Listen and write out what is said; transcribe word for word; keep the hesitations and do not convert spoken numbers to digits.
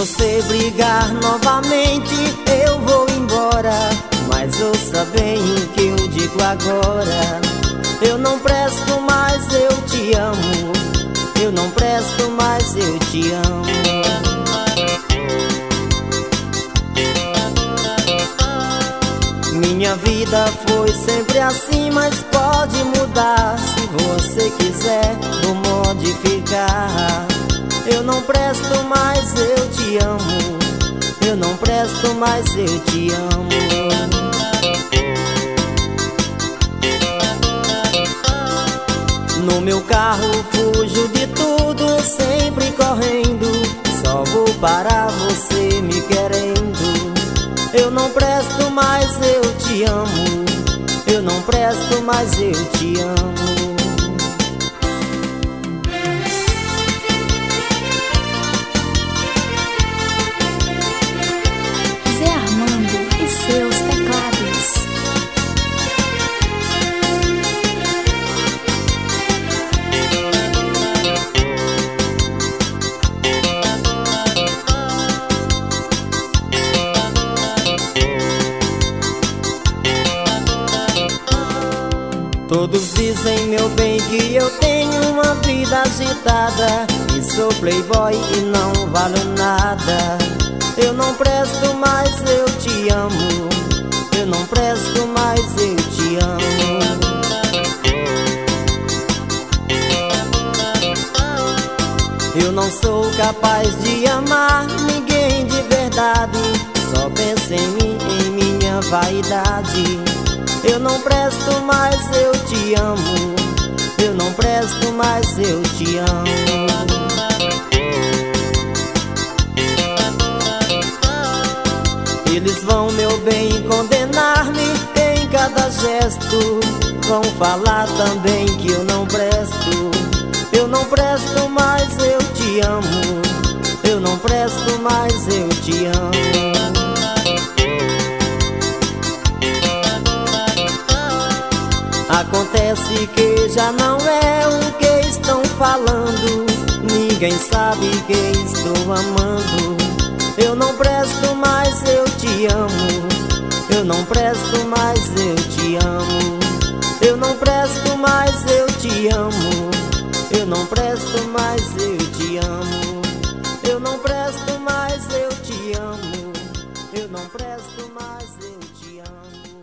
você brigar novamente, eu vou embora. Mas ouça bem o que eu digo agora. Eu não presto mais, eu te amo. Eu não presto mais, eu te amo. Minha vida foi sempre assim, mas pode mudar. Se você quiser, vou modificar. Eu não presto mais, eu te amo. Eu não presto mais, eu te amo. No meu carro fujo de tudo, sempre correndo. Só vou parar você me querendo. Eu não presto mais, eu te amo. Eu não presto mais, eu te amo. Zé Armando e seus teclados. Todos dizem, meu bem, que eu tenho uma vida agitada, e sou playboy e não valho nada. Eu não presto mais, eu te amo. Eu não presto mais, eu te amo. Eu não sou capaz de amar ninguém de verdade. Só penso em mim, em minha vaidade. Eu não presto mais, eu te amo. Eu não presto mais, eu te amo. Eles vão, meu bem, condenar-me em cada gesto. Vão falar também que eu não presto. Eu não presto mais, eu te amo. Eu não presto mais, eu te amo. Acontece que já não é o que estão falando. Ninguém sabe quem estou amando. Eu não presto mais, eu te amo. Eu não presto mais, eu te amo. Eu não presto mais, eu te amo. Eu não presto mais, eu te amo. Eu não presto mais, eu te amo. Eu não presto mais, eu te amo.